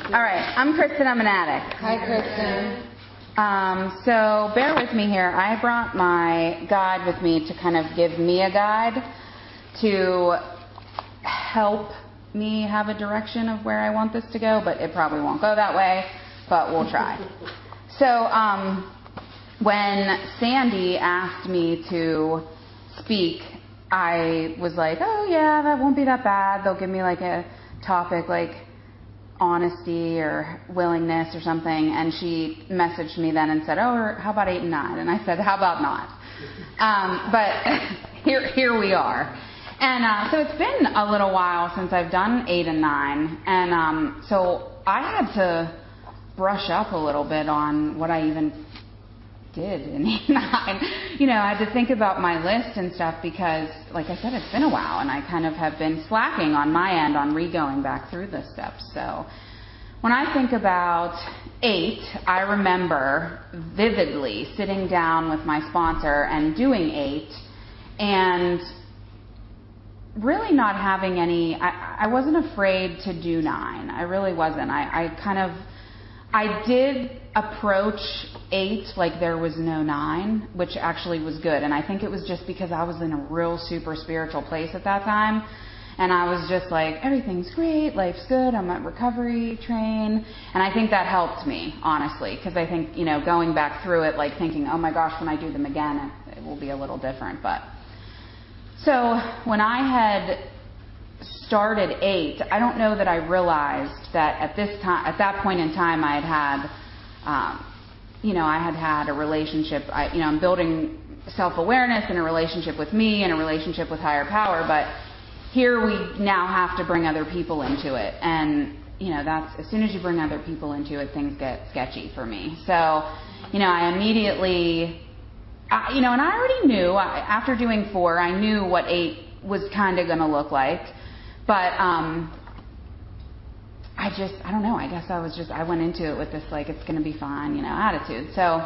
All right, I'm Kristen. I'm an addict. Hi, Kristen. So bear with me here. I brought my guide with me to kind of give me a guide to help me have a direction of where I want this to go, but it probably won't go that way, but we'll try. So when Sandy asked me to speak, I was like, oh yeah, that won't be that bad. They'll give me like a topic like honesty or willingness or something, and she messaged me then and said, oh, or how about 8 and 9? And I said, how about not? But here we are. And so it's been a little while since I've done 8 and 9, and so I had to brush up a little bit on what I even did in 8 and 9. You know, I had to think about my list and stuff because, like I said, it's been a while, and I kind of have been slacking on my end on re-going back through the steps. So when I think about 8, I remember vividly sitting down with my sponsor and doing 8 and really not having any, I wasn't afraid to do 9. I really wasn't. I did approach 8 like there was no 9, which actually was good. And I think it was just because I was in a real super spiritual place at that time. And I was just like, everything's great, life's good, I'm at recovery train. And I think that helped me, honestly, because I think, you know, going back through it, like thinking, oh my gosh, when I do them again, it will be a little different. But so when I had started 8, I don't know that I realized that at that point in time, I had had a relationship. I'm building self-awareness and a relationship with me and a relationship with higher power. But here we now have to bring other people into it, and that's as soon as you bring other people into it, things get sketchy for me. So, I immediately. And I already knew, after doing 4, I knew what 8 was kind of going to look like. But I don't know, I guess I went into it with this, like, it's going to be fine, attitude. So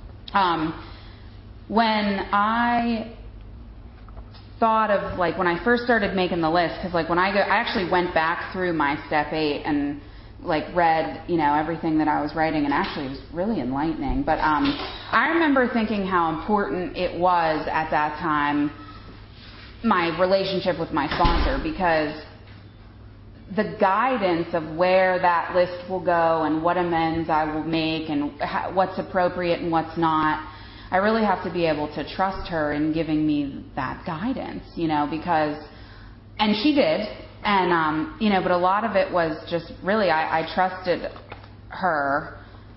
when I thought of, like, when I first started making the list, because, like, I actually went back through my step 8 and like read, everything that I was writing, and actually it was really enlightening. But I remember thinking how important it was at that time, my relationship with my sponsor, because the guidance of where that list will go and what amends I will make and what's appropriate and what's not, I really have to be able to trust her in giving me that guidance, because, and she did. And, but a lot of it was just really, I trusted her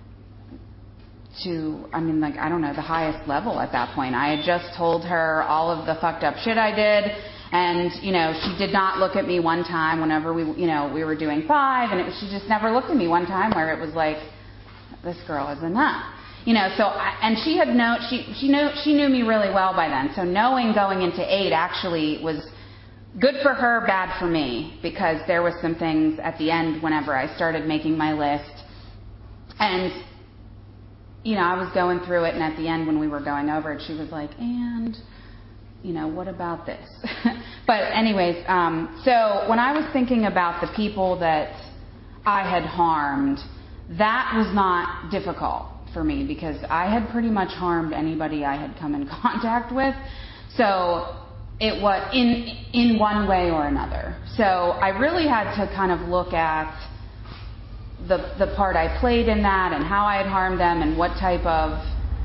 to, the highest level at that point. I had just told her all of the fucked up shit I did. And, she did not look at me one time whenever we were doing 5. And she just never looked at me one time where it was like, this girl is a nut. And she had she knew me really well by then. So knowing going into 8 actually was good for her, bad for me, because there was some things at the end whenever I started making my list. And, I was going through it, and at the end when we were going over it, she was like, and, what about this? But anyways, so when I was thinking about the people that I had harmed, that was not difficult for me, because I had pretty much harmed anybody I had come in contact with. So it was in one way or another. So I really had to kind of look at the part I played in that and how I had harmed them and what type of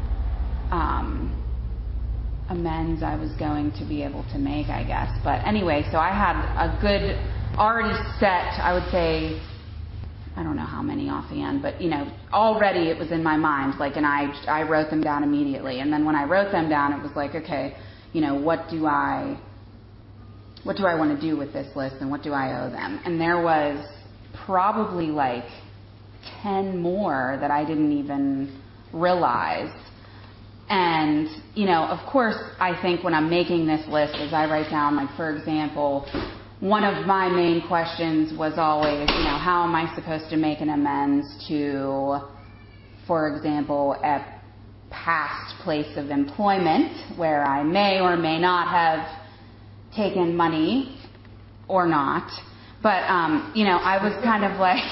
amends I was going to be able to make, I guess. But anyway, so I had a good already set, I would say, I don't know how many offhand, but already it was in my mind, like, and I wrote them down immediately. And then when I wrote them down, it was like, okay, what do I want to do with this list, and what do I owe them? And there was probably like 10 more that I didn't even realize. And, of course, I think when I'm making this list, as I write down, like, for example, one of my main questions was always, how am I supposed to make an amends to, for example, a past place of employment where I may or may not have taken money or not. But, I was kind of like,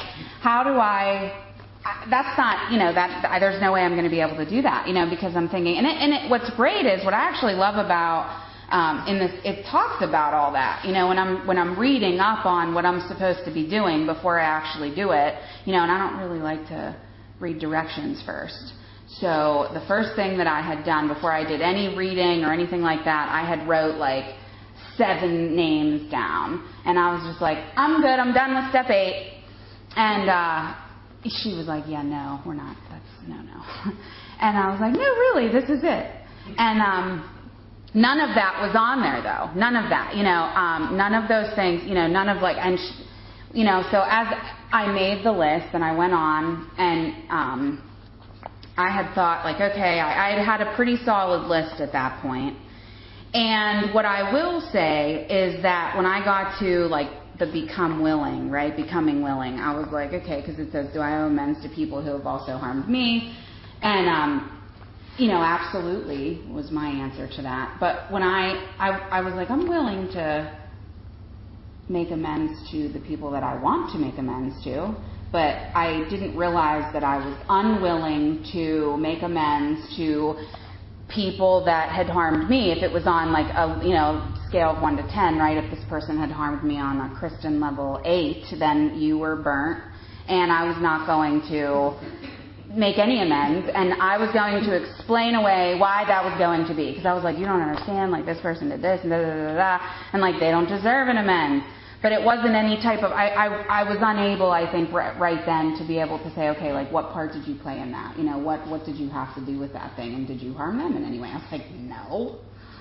how do that's not, there's no way I'm going to be able to do that, because I'm thinking, what's great is what I actually love about, in this, it talks about all that, when I'm reading up on what I'm supposed to be doing before I actually do it, and I don't really like to read directions first. So the first thing that I had done before I did any reading or anything like that, I had wrote like 7 names down. And I was just like, I'm good, I'm done with step 8. And she was like, yeah, no, we're not, that's no. And I was like, no, really, this is it. And none of that was on there, though. None of that, none of those things, none of like, and so as I made the list and I went on and I had thought, like, okay, I had a pretty solid list at that point. And what I will say is that when I got to, like, the becoming willing, I was like, okay, because it says, do I owe amends to people who have also harmed me? And, absolutely was my answer to that. But when I was like, I'm willing to make amends to the people that I want to make amends to. But I didn't realize that I was unwilling to make amends to people that had harmed me. If it was on like a scale of 1 to 10, right? If this person had harmed me on a Kristen level 8, then you were burnt, and I was not going to make any amends, and I was going to explain away why that was going to be, because I was like, you don't understand, like this person did this, and and like they don't deserve an amends. But it wasn't any type of, I was unable, I think, right then to be able to say, okay, like what part did you play in that? What did you have to do with that thing? And did you harm them in any way? I was like, no.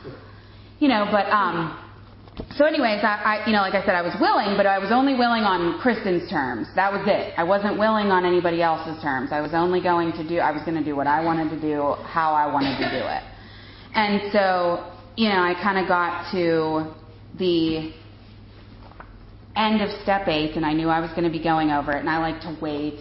So anyways, I like I said, I was willing, but I was only willing on Kristen's terms. That was it. I wasn't willing on anybody else's terms. I was going to do what I wanted to do, how I wanted to do it. And so, I kind of got to the end of step 8, and I knew I was going to be going over it, and I like to wait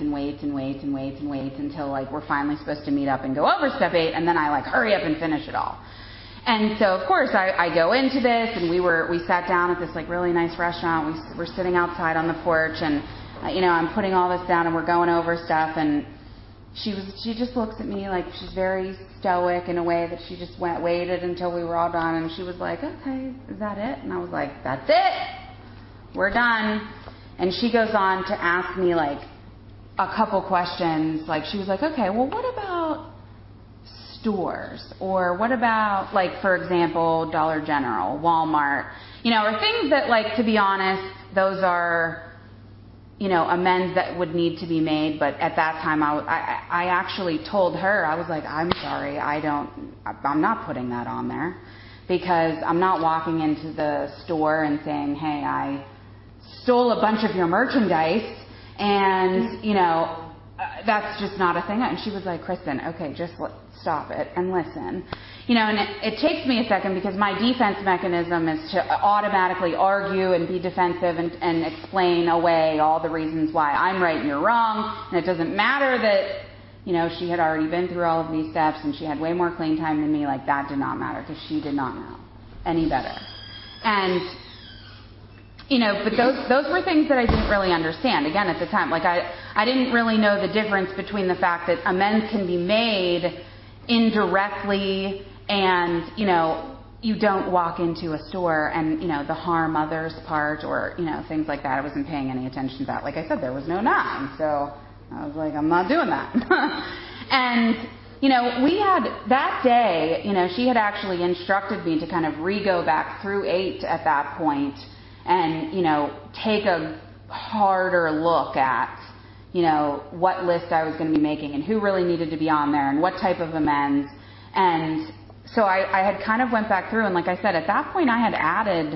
until like we're finally supposed to meet up and go over step 8, and then I like hurry up and finish it all. And so of course I go into this, and we sat down at this like really nice restaurant. We're sitting outside on the porch, and I'm putting all this down, and we're going over stuff, and she just looks at me like she's very stoic in a way that she just waited until we were all done, and she was like, okay, is that it? And I was like, that's it. We're done. And she goes on to ask me like a couple questions. Like she was like, okay, well, what about stores? Or what about, like, for example, Dollar General, Walmart, or things that, like, to be honest, those are, amends that would need to be made. But at that time, I actually told her, I was like, I'm sorry, I'm not putting that on there, because I'm not walking into the store and saying, hey, I stole a bunch of your merchandise, and, that's just not a thing. And she was like, Kristen, okay, just stop it and listen. And it takes me a second, because my defense mechanism is to automatically argue and be defensive and explain away all the reasons why I'm right and you're wrong. And it doesn't matter that, she had already been through all of these steps and she had way more clean time than me. Like, that did not matter, because she did not know any better. And but those were things that I didn't really understand, again, at the time. Like, I didn't really know the difference between the fact that amends can be made indirectly and, you don't walk into a store and, the harm others part, or, things like that. I wasn't paying any attention to that. Like I said, there was no 9. So I was like, I'm not doing that. And, we had, that day, she had actually instructed me to kind of re-go back through 8 at that point, and, take a harder look at, what list I was going to be making and who really needed to be on there and what type of amends. And so I had kind of went back through, and like I said, at that point I had added,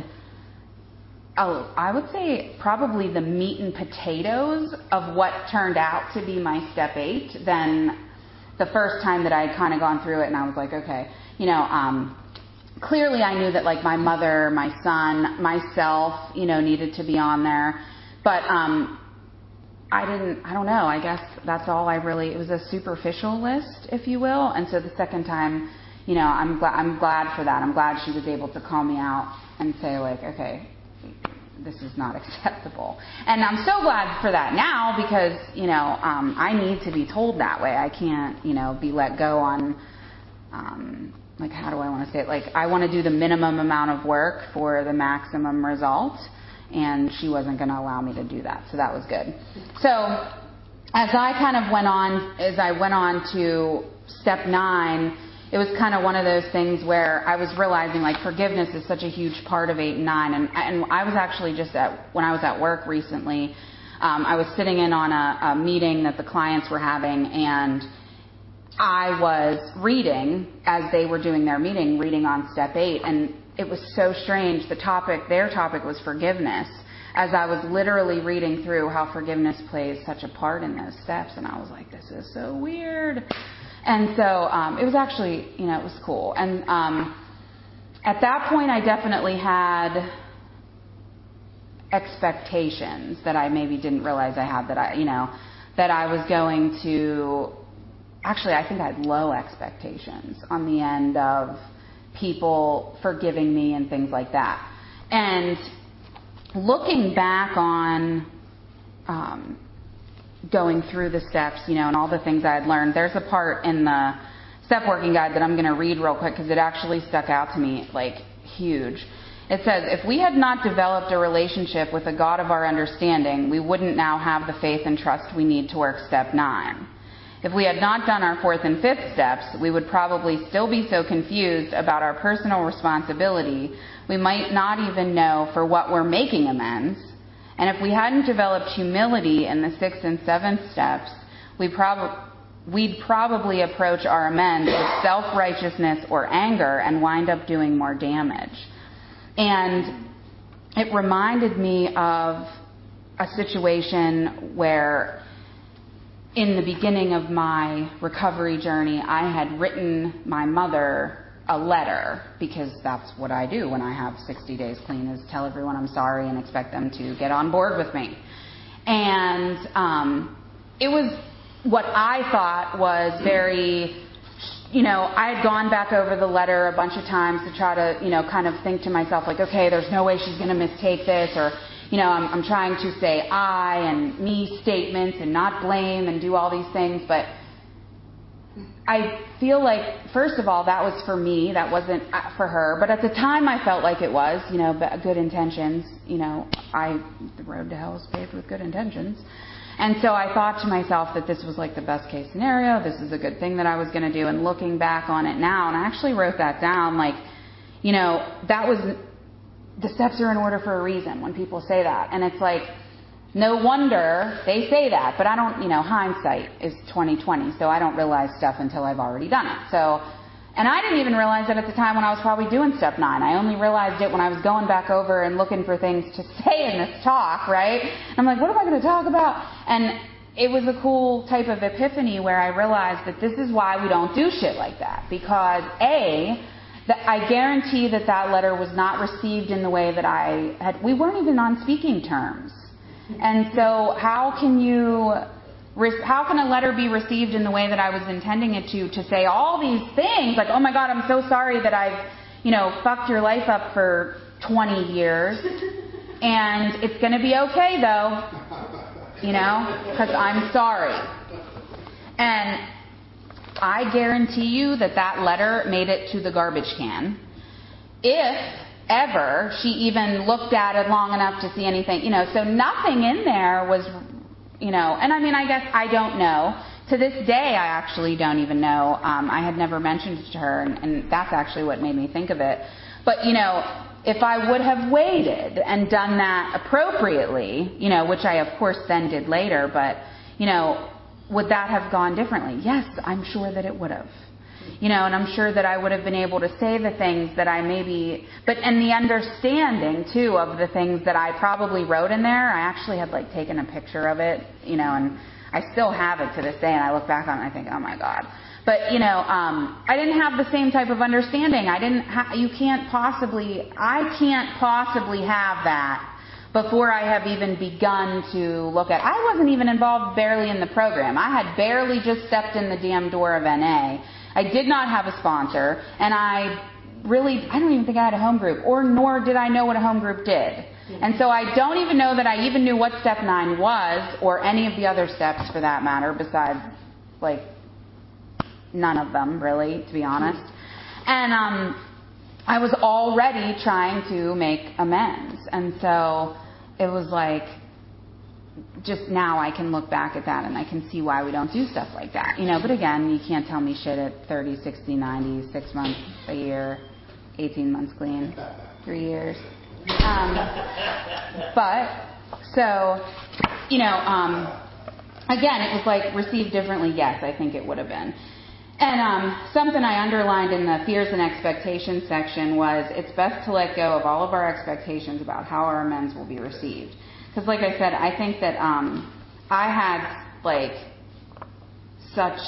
I would say probably the meat and potatoes of what turned out to be my step 8 than the first time that I had kind of gone through it, and I was like, okay, clearly I knew that, like, my mother, my son, myself, needed to be on there. But I don't know, I guess that's all it was a superficial list, if you will. And so the second time, I'm glad for that. I'm glad she was able to call me out and say, like, okay, this is not acceptable. And I'm so glad for that now because, I need to be told that way. I can't, be let go on, how do I want to say it? I want to do the minimum amount of work for the maximum result. And she wasn't going to allow me to do that. So that was good. So as I went on to step 9, it was kind of one of those things where I was realizing forgiveness is such a huge part of 8 and 9. And I was actually when I was at work recently, I was sitting in on a meeting that the clients were having, and I was reading as they were doing their meeting, reading on step 8. And it was so strange. Their topic was forgiveness, as I was literally reading through how forgiveness plays such a part in those steps. And I was like, this is so weird. And so it was actually, it was cool. And at that point, I definitely had expectations that I maybe didn't realize I had, that I was going to, actually, I think I had low expectations on the end of people forgiving me and things like that. And looking back on going through the steps, and all the things I had learned, there's a part in the step working guide that I'm going to read real quick because it actually stuck out to me huge. It says, if we had not developed a relationship with the God of our understanding, we wouldn't now have the faith and trust we need to work step 9. If we had not done our 4th and 5th steps, we would probably still be so confused about our personal responsibility, we might not even know for what we're making amends. And if we hadn't developed humility in the 6th and 7th steps, we'd probably approach our amends with self-righteousness or anger and wind up doing more damage. And it reminded me of a situation where in the beginning of my recovery journey, I had written my mother a letter, because that's what I do when I have 60 days clean, is tell everyone I'm sorry and expect them to get on board with me. And it was what I thought was very, I had gone back over the letter a bunch of times to try to, kind of think to myself, okay, there's no way she's going to mistake this, or, I'm trying to say I and me statements and not blame and do all these things, but I feel first of all, that was for me. That wasn't for her. But at the time, I felt like it was, good intentions. The road to hell is paved with good intentions. And so I thought to myself that this was the best case scenario. This is a good thing that I was going to do. And looking back on it now, and I actually wrote that down, that was, the steps are in order for a reason when people say that. And it's no wonder they say that, but I don't, hindsight is 20/20, so I don't realize stuff until I've already done it. So, and I didn't even realize it at the time when I was probably doing step 9. I only realized it when I was going back over and looking for things to say in this talk, right? And I'm what am I going to talk about? And it was a cool type of epiphany where I realized that this is why we don't do shit like that. Because I guarantee that letter was not received in the way that I had. We weren't even on speaking terms. And so how can a letter be received in the way that I was intending it to say all these things, oh my God, I'm so sorry that I've, fucked your life up for 20 years, and it's going to be okay though, because I'm sorry. And I guarantee you that letter made it to the garbage can. If ever she even looked at it long enough to see anything, so nothing in there was, and I guess I don't know. To this day, I actually don't even know. I had never mentioned it to her, and that's actually what made me think of it. But, if I would have waited and done that appropriately, which I of course then did later, but, would that have gone differently? Yes, I'm sure that it would have. And I'm sure that I would have been able to say the things that I and the understanding too of the things that I probably wrote in there. I actually had taken a picture of it, and I still have it to this day, and I look back on it and I think, oh my God. But, I didn't have the same type of understanding. I can't possibly have that before I have even begun to look at. I wasn't even involved barely in the program. I had barely just stepped in the damn door of NA. I did not have a sponsor, and I don't even think I had a home group, nor did I know what a home group did. And so I don't even know that I even knew what step 9 was, or any of the other steps for that matter, besides, like, none of them, really, to be honest. And I was already trying to make amends. And so it was like, just now I can look back at that and I can see why we don't do stuff like that. But again, you can't tell me shit at 30, 60, 90, 6 months, a year, 18 months clean, 3 years. But, so, again, it was like received differently. Yes, I think it would have been. And something I underlined in the fears and expectations section was it's best to let go of all of our expectations about how our amends will be received. Because like I said, I think that I had like such,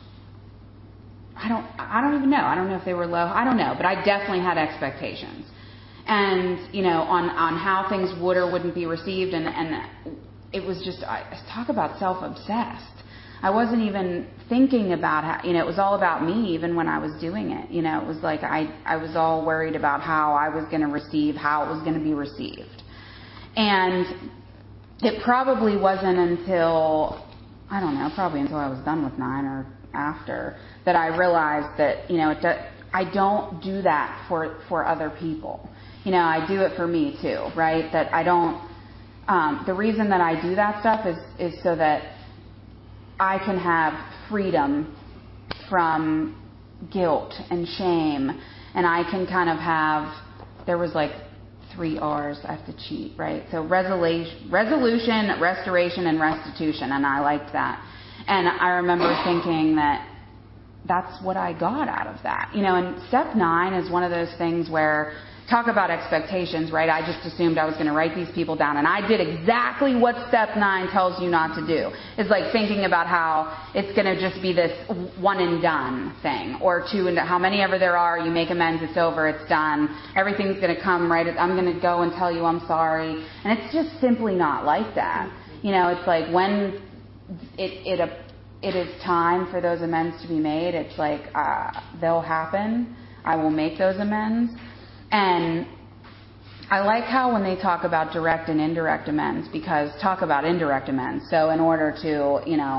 I don't even know. I don't know if they were low. I don't know. But I definitely had expectations. And, on how things would or wouldn't be received. And it was just, I talk about self-obsessed. I wasn't even thinking about how, it was all about me even when I was doing it. It was like I was all worried about how I was going to receive, how it was going to be received. And it probably wasn't until, I don't know, probably until I was done with 9 or after, that I realized that, I don't do that for other people. I do it for me too, right? That I don't, the reason that I do that stuff is so that I can have freedom from guilt and shame, and I can kind of have, there was like 3 R's, I have to cheat, right? So resolution, restoration, and restitution, and I liked that. And I remember thinking that that's what I got out of that. And step 9 is one of those things where, talk about expectations, right? I just assumed I was going to write these people down, and I did exactly what step 9 tells you not to do. It's like thinking about how it's going to just be this one and done thing, or 2 and how many ever there are, you make amends, it's over, it's done, everything's going to come right, I'm going to go and tell you I'm sorry. And it's just simply not like that. It's like when it is time for those amends to be made, it's like they'll happen. I will make those amends. And I like how when they talk about direct and indirect amends, because talk about indirect amends. So in order to,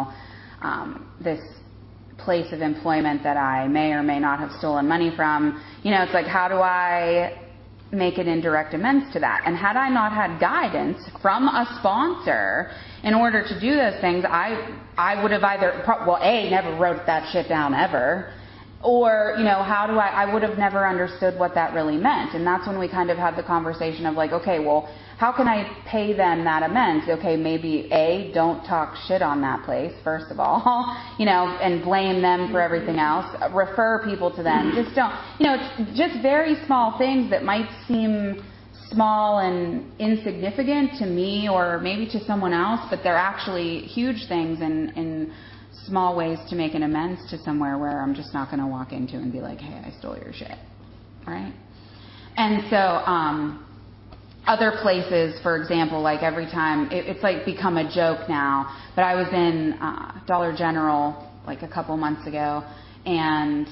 this place of employment that I may or may not have stolen money from, it's like, how do I make an indirect amends to that? And had I not had guidance from a sponsor in order to do those things, I would have either, never wrote that shit down ever. Or, how do I would have never understood what that really meant. And that's when we kind of had the conversation of like, okay, well, how can I pay them that amends? Okay, maybe don't talk shit on that place, first of all, and blame them for everything else. Refer people to them. Just don't, it's just very small things that might seem small and insignificant to me or maybe to someone else, but they're actually huge things in small ways to make an amends to somewhere where I'm just not going to walk into and be like, hey, I stole your shit, right? And so other places, for example, like every time, it's like become a joke now, but I was in Dollar General like a couple months ago, and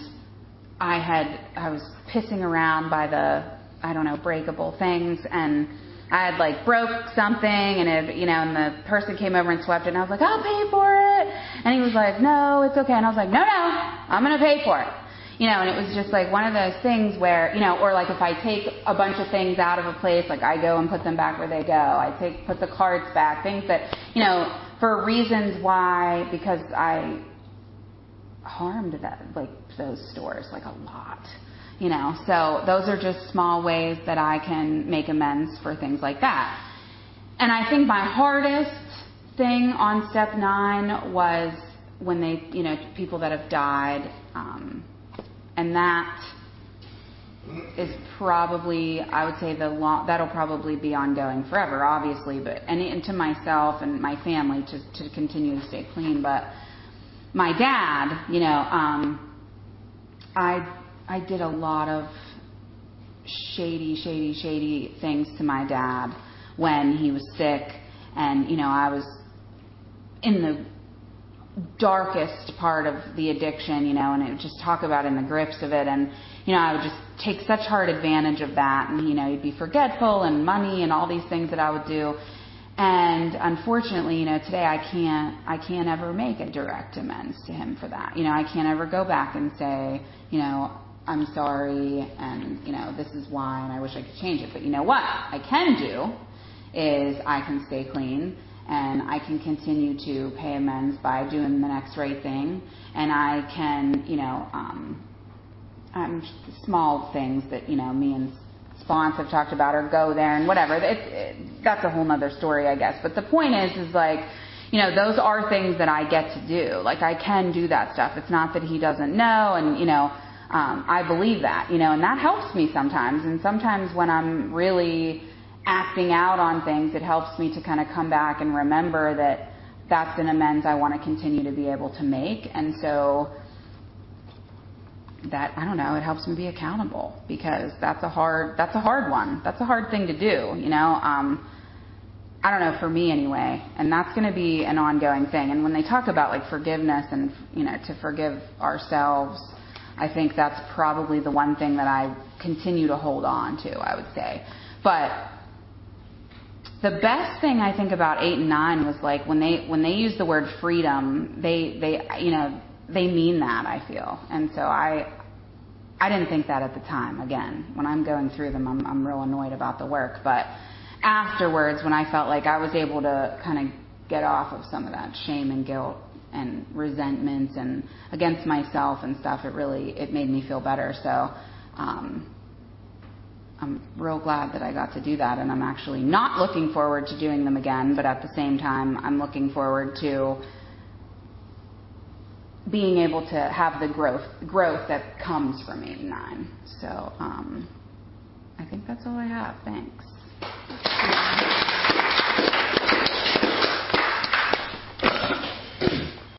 I was pissing around by the, breakable things, and I had like broke something, and and the person came over and swept it, and I was like, I'll pay for it. And he was like, no, it's okay. And I was like, no, I'm going to pay for it. And it was just like one of those things where, or like if I take a bunch of things out of a place, like I go and put them back where they go. I put the cards back, things that, for reasons why, because I harmed that, like those stores, like a lot. So those are just small ways that I can make amends for things like that. And I think my hardest thing on step 9 was when they, people that have died, and that is probably, I would say that'll probably be ongoing forever, obviously, but, and to myself and my family to continue to stay clean. But my dad, I did a lot of shady things to my dad when he was sick, and I was in the darkest part of the addiction, and it would just talk about in the grips of it. And, I would just take such hard advantage of that. And, you'd be forgetful and money and all these things that I would do. And unfortunately, today I can't ever make a direct amends to him for that. I can't ever go back and say, I'm sorry and, this is why and I wish I could change it. But you know what I can do is I can stay clean and I can continue to pay amends by doing the next right thing. And I can, small things that, me and Spons have talked about, or go there and whatever. That's a whole nother story, I guess. But the point is like, those are things that I get to do. Like, I can do that stuff. It's not that he doesn't know, and, I believe that, and that helps me sometimes. And sometimes when I'm really acting out on things, it helps me to kind of come back and remember that that's an amends I want to continue to be able to make. And so that, I don't know, it helps me be accountable, because that's a hard one. That's a hard thing to do, I don't know, for me anyway. And that's going to be an ongoing thing. And when they talk about like forgiveness and, to forgive ourselves, I think that's probably the one thing that I continue to hold on to, I would say. But the best thing I think about 8 and 9 was like when they use the word freedom, they mean that, I feel. And so I didn't think that at the time. Again, when I'm going through them, I'm real annoyed about the work. But afterwards, when I felt like I was able to kind of get off of some of that shame and guilt and resentment and against myself and stuff, it made me feel better. So I'm real glad that I got to do that, and I'm actually not looking forward to doing them again, but at the same time, I'm looking forward to being able to have the growth that comes from 8 and 9. So I think that's all I have. Thanks.